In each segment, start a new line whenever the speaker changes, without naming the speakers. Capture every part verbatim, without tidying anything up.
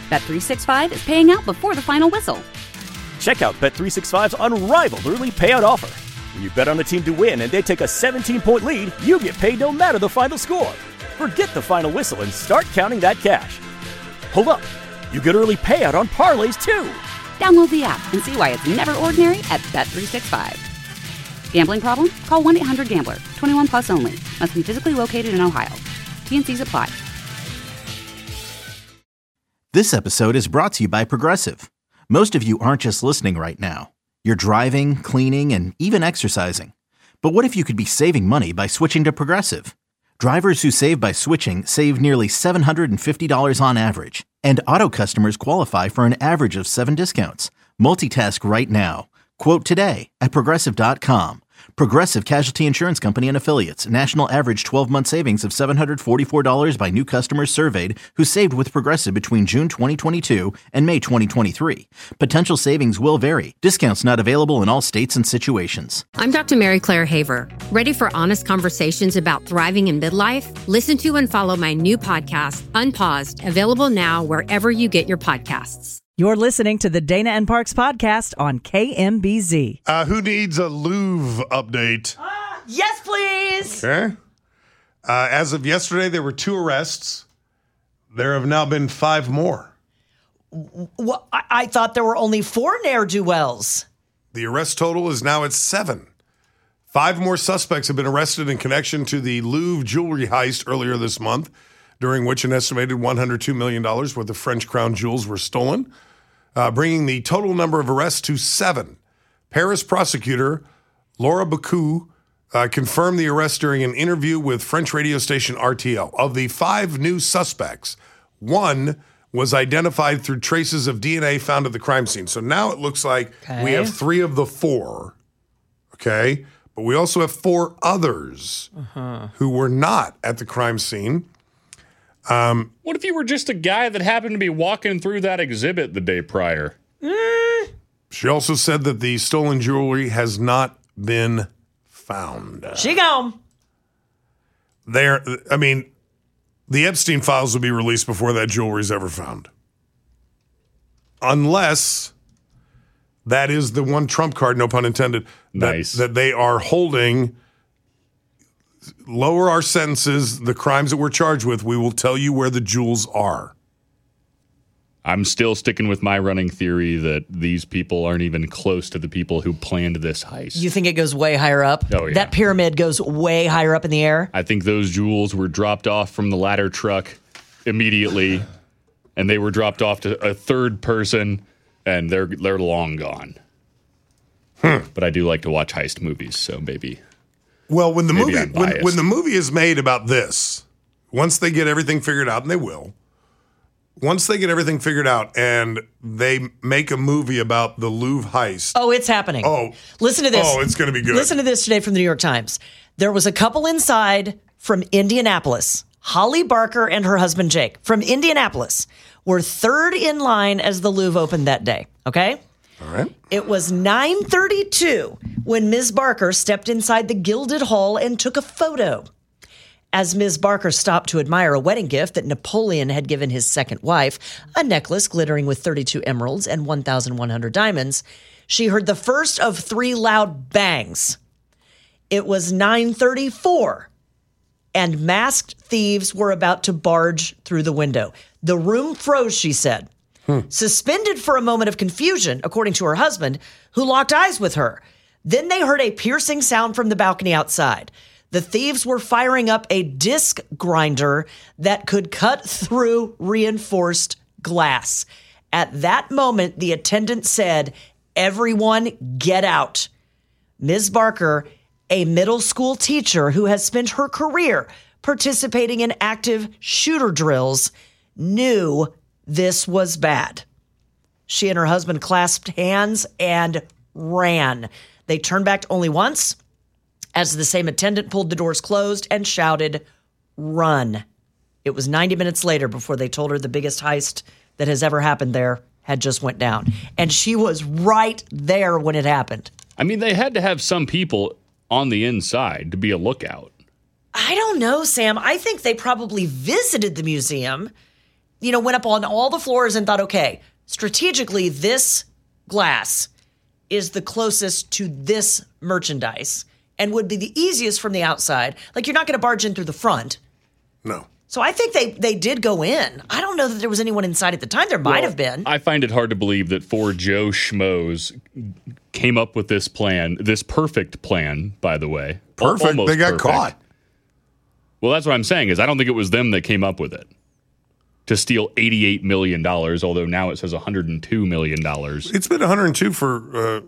Bet three sixty-five is paying out before the final whistle.
Check out Bet three sixty-five's unrivaled early payout offer. When you bet on a team to win and they take a seventeen-point lead, you get paid no matter the final score. Forget the final whistle and start counting that cash. Hold up. You get early payout on parlays, too.
Download the app and see why it's never ordinary at Bet three sixty-five. Gambling problem? Call one eight hundred gambler. twenty-one plus only. Must be physically located in Ohio. T and C's apply.
This episode is brought to you by Progressive. Most of you aren't just listening right now. You're driving, cleaning, and even exercising. But what if you could be saving money by switching to Progressive? Drivers who save by switching save nearly seven hundred fifty dollars on average. And auto customers qualify for an average of seven discounts. Multitask right now. Quote today at Progressive dot com. Progressive Casualty Insurance Company and Affiliates. National average twelve-month savings of seven hundred forty-four dollars by new customers surveyed who saved with Progressive between June twenty twenty-two and May twenty twenty-three. Potential savings will vary. Discounts not available in all states and situations.
I'm Doctor Mary Claire Haver. Ready for honest conversations about thriving in midlife? Listen to and follow my new podcast, Unpaused, available now wherever you get your podcasts.
You're listening to the Dana and Parks podcast on K M B Z.
Uh, who needs a Louvre update?
Uh, yes, please.
Okay. Uh, as of yesterday, there were two arrests. There have now been five more.
Well, I, I thought there were only four ne'er-do-wells.
The arrest total is now at seven. Five more suspects have been arrested in connection to the Louvre jewelry heist earlier this month, during which an estimated one hundred two million dollars worth of French crown jewels were stolen, uh, bringing the total number of arrests to seven. Paris prosecutor Laura Bacou uh, confirmed the arrest during an interview with French radio station R T L. Of the five new suspects, one was identified through traces of D N A found at the crime scene. So now it looks like
okay.
we have three of the four, okay? But we also have four others uh-huh. who were not at the crime scene. Um,
what if you were just a guy that happened to be walking through that exhibit the day prior?
Mm. She also said that the stolen jewelry has not been found.
She gone.
There, I mean, the Epstein files will be released before that jewelry is ever found. Unless that is the one trump card, no pun intended, that,
nice.
that they are holding. Lower our sentences, the crimes that we're charged with, we will tell you where the jewels are.
I'm still sticking with my running theory that these people aren't even close to the people who planned this heist.
You think it goes way higher up?
Oh, yeah.
That pyramid goes way higher up in the air?
I think those jewels were dropped off from the ladder truck immediately, and they were dropped off to a third person, and they're they're long gone.
Hmm.
But I do like to watch heist movies, so maybe...
Well, when the
Maybe
movie
I'm
when,
biased.
when the movie is made about this, once they get everything figured out, and they will, once they get everything figured out and they make a movie about the Louvre heist.
Oh, it's happening.
Oh.
Listen to this.
Oh, it's going to be good.
Listen to this today from the New York Times. There was a couple inside from Indianapolis. Holly Barker and her husband Jake from Indianapolis were third in line as the Louvre opened that day. Okay?
All right.
It was nine thirty-two when Miz Barker stepped inside the Gilded Hall and took a photo. As Miz Barker stopped to admire a wedding gift that Napoleon had given his second wife, a necklace glittering with thirty-two emeralds and one thousand one hundred diamonds, she heard the first of three loud bangs. It was nine thirty-four, and masked thieves were about to barge through the window. The room froze, she said. Hmm. Suspended for a moment of confusion, according to her husband, who locked eyes with her. Then they heard a piercing sound from the balcony outside. The thieves were firing up a disc grinder that could cut through reinforced glass. At that moment, the attendant said, "Everyone get out." Miz Barker, a middle school teacher who has spent her career participating in active shooter drills, knew this was bad. She and her husband clasped hands and ran. They turned back only once as the same attendant pulled the doors closed and shouted, "Run." It was ninety minutes later before they told her the biggest heist that has ever happened there had just went down. And she was right there when it happened.
I mean, they had to have some people on the inside to be a lookout.
I don't know, Sam. I think they probably visited the museum you know, went up on all the floors and thought, okay, strategically, this glass is the closest to this merchandise and would be the easiest from the outside. Like, you're not going to barge in through the front.
No.
So I think they, they did go in. I don't know that there was anyone inside at the time. There might
Well,
have been.
I find it hard to believe that four Joe Schmoes came up with this plan, this perfect plan, by the way.
Perfect.
Almost
They got
perfect.
caught.
Well, that's what I'm saying is I don't think it was them that came up with it to steal eighty-eight million dollars, although now it says one hundred two million dollars.
It's been one hundred two for uh,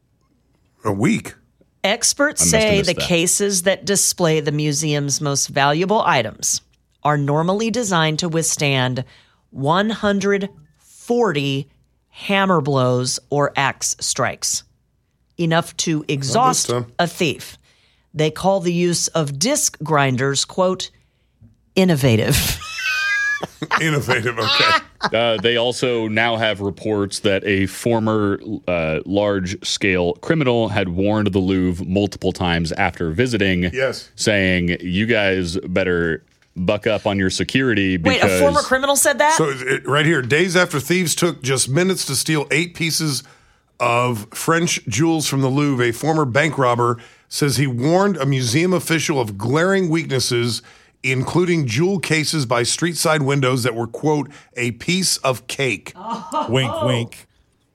a week.
Experts
I must have
say
missed
the
that.
cases that display the museum's most valuable items are normally designed to withstand one hundred forty hammer blows or axe strikes, enough to exhaust
time.
a thief. They call the use of disc grinders, quote, innovative.
Innovative, okay.
Uh, they also now have reports that a former uh, large-scale criminal had warned the Louvre multiple times after visiting,
Yes.
saying, you guys better buck up on your security because...
Wait, a former criminal said that?
So it, right here, days after thieves took just minutes to steal eight pieces of French jewels from the Louvre, a former bank robber says he warned a museum official of glaring weaknesses, including jewel cases by street-side windows that were, quote, a piece of cake.
Wink, wink.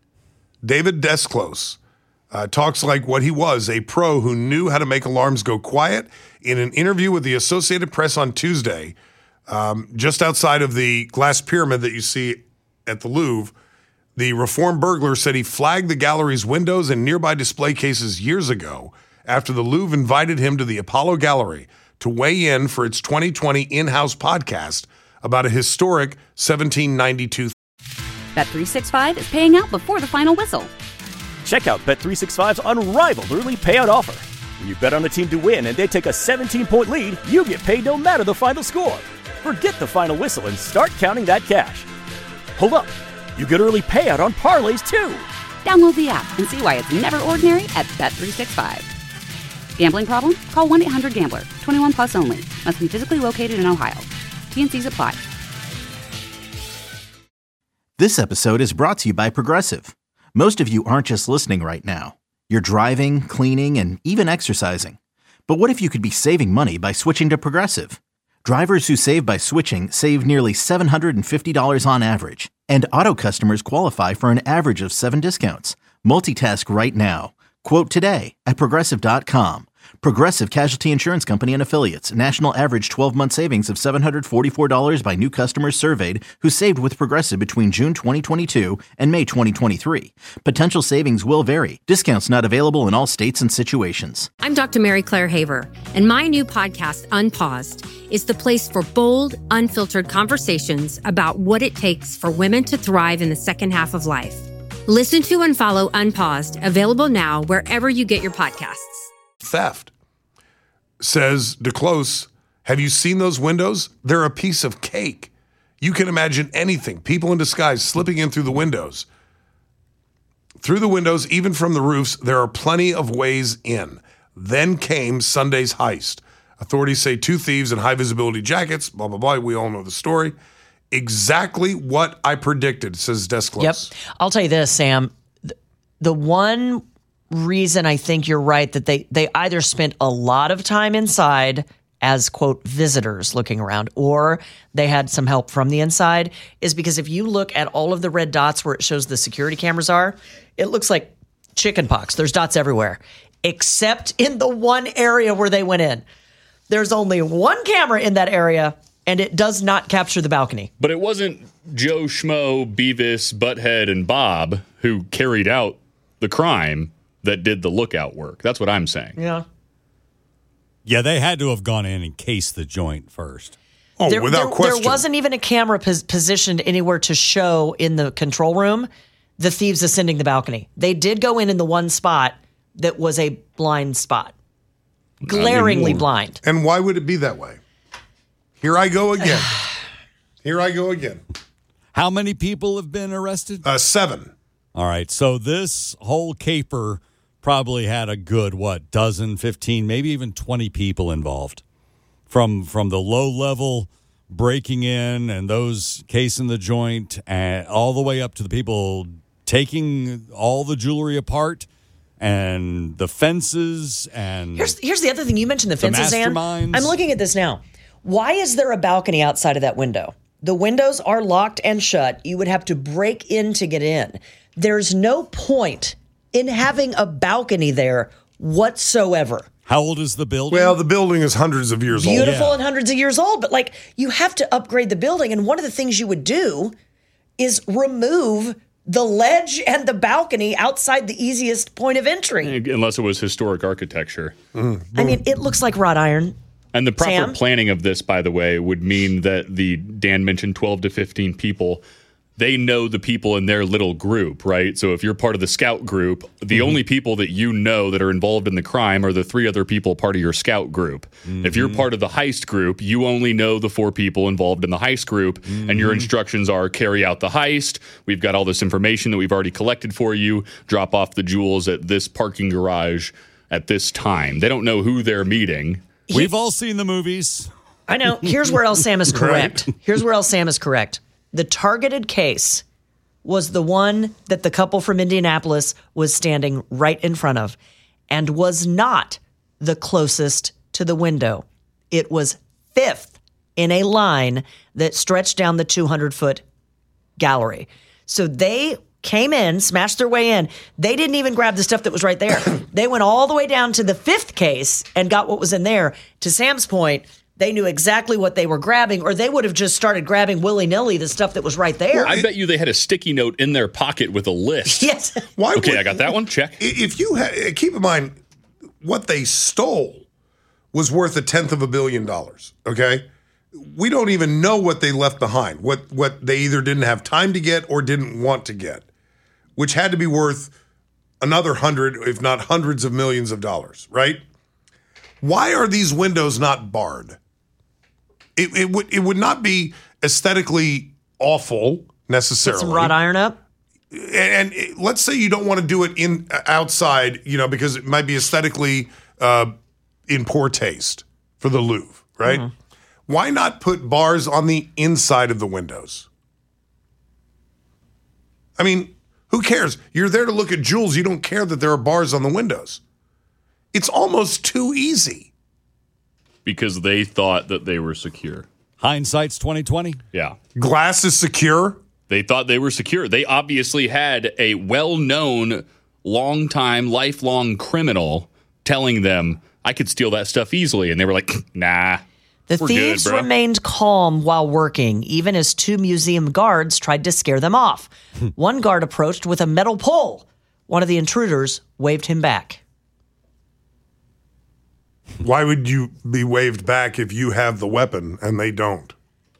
David Desclose uh, talks like what he was, a pro who knew how to make alarms go quiet. In an interview with the Associated Press on Tuesday, um, just outside of the glass pyramid that you see at the Louvre, the reformed burglar said he flagged the gallery's windows and nearby display cases years ago after the Louvre invited him to the Apollo Gallery to weigh in for its twenty twenty in-house podcast about a historic seventeen ninety-two.
Bet three sixty-five is paying out before the final whistle.
Check out Bet three sixty-five's unrivaled early payout offer. When you bet on a team to win and they take a seventeen-point lead, you get paid no matter the final score. Forget the final whistle and start counting that cash. Hold up. You get early payout on parlays, too.
Download the app and see why it's never ordinary at Bet three sixty-five. Gambling problem? Call one eight hundred gambler. twenty-one plus only. Must be physically located in Ohio. T and C's apply.
This episode is brought to you by Progressive. Most of you aren't just listening right now. You're driving, cleaning, and even exercising. But what if you could be saving money by switching to Progressive? Drivers who save by switching save nearly seven hundred fifty dollars on average. And auto customers qualify for an average of seven discounts. Multitask right now. Quote today at Progressive dot com. Progressive Casualty Insurance Company and Affiliates. National average twelve-month savings of seven hundred forty-four dollars by new customers surveyed who saved with Progressive between June twenty twenty-two and May twenty twenty-three. Potential savings will vary. Discounts not available in all states and situations.
I'm Doctor Mary Claire Haver, and my new podcast, Unpaused, is the place for bold, unfiltered conversations about what it takes for women to thrive in the second half of life. Listen to and follow Unpaused, available now wherever you get your podcasts.
Theft. Says DeClose, have you seen those windows? They're a piece of cake. You can imagine anything. People in disguise slipping in through the windows. Through the windows, even from the roofs, there are plenty of ways in. Then came Sunday's heist. Authorities say two thieves in high-visibility jackets, blah, blah, blah. We all know the story. Exactly what I predicted, says Desclose.
Yep. I'll tell you this, Sam. The, the one reason I think you're right that they, they either spent a lot of time inside as, quote, visitors looking around, or they had some help from the inside is because if you look at all of the red dots where it shows the security cameras are, it looks like chicken pox. There's dots everywhere, except in the one area where they went in. There's only one camera in that area, and it does not capture the balcony.
But it wasn't Joe Schmo, Beavis, Butthead, and Bob who carried out the crime that did the lookout work. That's what I'm saying.
Yeah.
Yeah, they had to have gone in and cased the joint first.
Oh,
There,
without
there,
question.
there wasn't even a camera pos- positioned anywhere to show in the control room the thieves ascending the balcony. They did go in in the one spot that was a blind spot. Glaringly blind.
And why would it be that way? Here I go again. Here I go again.
How many people have been arrested?
Uh, seven.
All right, so this whole caper probably had a good, what, dozen, fifteen, maybe even twenty people involved. From from the low-level breaking in and those casing the joint, and all the way up to the people taking all the jewelry apart and the fences. And
here's here's the other thing. You mentioned the fences,
the
Ann.
masterminds.
I'm looking at this now. Why is there a balcony outside of that window? The windows are locked and shut. You would have to break in to get in. There's no point in having a balcony there whatsoever.
How old is the building?
Well, the building is hundreds of years old.
Beautiful
Yeah.
and hundreds of years old, but like you have to upgrade the building. And one of the things you would do is remove the ledge and the balcony outside the easiest point of entry.
Unless it was historic architecture.
I mean, it looks like wrought iron.
And the proper
Sam?
planning of this, by the way, would mean that the Dan mentioned twelve to fifteen people. They know the people in their little group, right? So if you're part of the scout group, the
Mm-hmm.
only people that you know that are involved in the crime are the three other people part of your scout group.
Mm-hmm.
If you're part of the heist group, you only know the four people involved in the heist group,
Mm-hmm.
and your instructions are carry out the heist. We've got all this information that we've already collected for you. Drop off the jewels at this parking garage at this time. They don't know who they're meeting.
We've all seen the movies.
I know. Here's where else Sam is correct. Here's where else Sam is correct. The targeted case was the one that the couple from Indianapolis was standing right in front of and was not the closest to the window. It was fifth in a line that stretched down the two hundred foot gallery. So they came in, smashed their way in. They didn't even grab the stuff that was right there. They went all the way down to the fifth case and got what was in there. To Sam's point, they knew exactly what they were grabbing, or they would have just started grabbing willy-nilly the stuff that was right there.
I bet you they had a sticky note in their pocket with a list.
Yes.
Why
Okay,
would-
I got that one. Check.
If you ha- keep in mind, what they stole was worth a tenth of a billion dollars. Okay, we don't even know what they left behind. What what they either didn't have time to get or didn't want to get, which had to be worth another hundred, if not hundreds of millions of dollars. Right? Why are these windows not barred? It, it would it would not be aesthetically awful necessarily.
Put some wrought iron up.
And, and it- let's say you don't want to do it in outside, you know, because it might be aesthetically uh, in poor taste for the Louvre, right?
Mm-hmm.
Why not put bars on the inside of the windows? I mean, who cares? You're there to look at jewels. You don't care that there are bars on the windows. It's almost too easy.
Because they thought that they were secure.
Hindsight's twenty twenty.
Yeah.
Glass is secure.
They thought they were secure. They obviously had a well-known, long-time, lifelong criminal telling them, I could steal that stuff easily. And they were like, nah,
The
we're
thieves
good, bro.
remained calm while working, even as two museum guards tried to scare them off. One guard approached with a metal pole. One of the intruders waved him back.
Why would you be waved back if you have the weapon and they don't?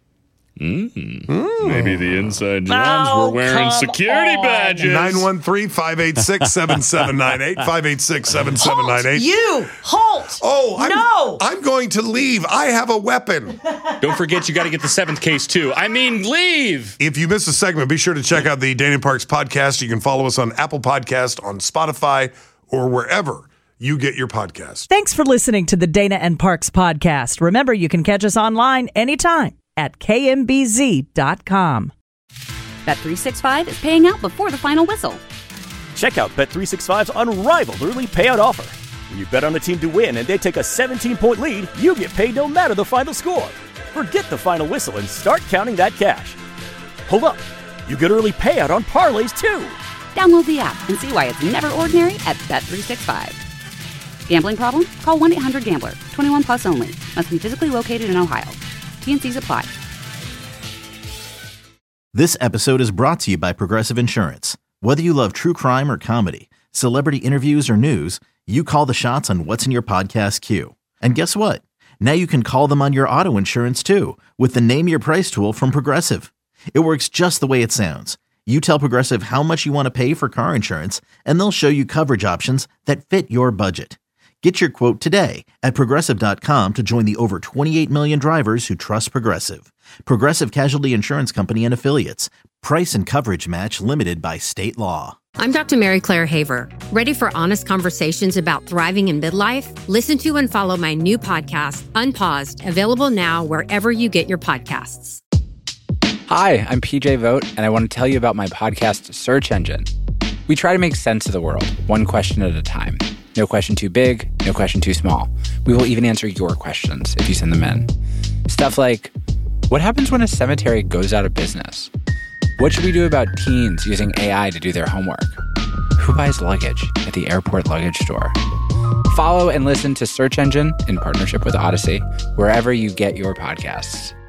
Maybe the inside jobs
Oh,
were wearing
come
security
on.
badges.
nine one three, five eight six, seven seven nine eight, five eight six, seven seven nine eight.
You halt!
Oh, I'm,
no!
I'm going to leave. I have a weapon.
Don't forget, you got to get the seventh case, too. I mean, leave.
If you missed a segment, be sure to check out the Dana Parks podcast. You can follow us on Apple Podcast, on Spotify, or wherever you get your podcast.
Thanks for listening to the Dana and Parks podcast. Remember, you can catch us online anytime at K M B Z dot com.
Bet three sixty-five is paying out before the final whistle.
Check out Bet three sixty-five's unrivaled early payout offer. When you bet on a team to win and they take a seventeen-point lead, you get paid no matter the final score. Forget the final whistle and start counting that cash. Hold up. You get early payout on parlays, too.
Download the app and see why it's never ordinary at Bet three sixty-five. Gambling problem? Call one eight hundred gambler. twenty-one plus only. Must be physically located in Ohio. T N Cs apply.
This episode is brought to you by Progressive Insurance. Whether you love true crime or comedy, celebrity interviews or news, you call the shots on what's in your podcast queue. And guess what? Now you can call them on your auto insurance too with the Name Your Price tool from Progressive. It works just the way it sounds. You tell Progressive how much you want to pay for car insurance, and they'll show you coverage options that fit your budget. Get your quote today at Progressive dot com to join the over twenty-eight million drivers who trust Progressive. Progressive Casualty Insurance Company and Affiliates. Price and coverage match limited by state law.
I'm Doctor Mary Claire Haver. Ready for honest conversations about thriving in midlife? Listen to and follow my new podcast, Unpaused, available now wherever you get your podcasts.
Hi, I'm P J Vogt, and I want to tell you about my podcast, Search Engine. We try to make sense of the world, one question at a time. No question too big, no question too small. We will even answer your questions if you send them in. Stuff like, what happens when a cemetery goes out of business? What should we do about teens using A I to do their homework? Who buys luggage at the airport luggage store? Follow and listen to Search Engine in partnership with Odyssey, wherever you get your podcasts.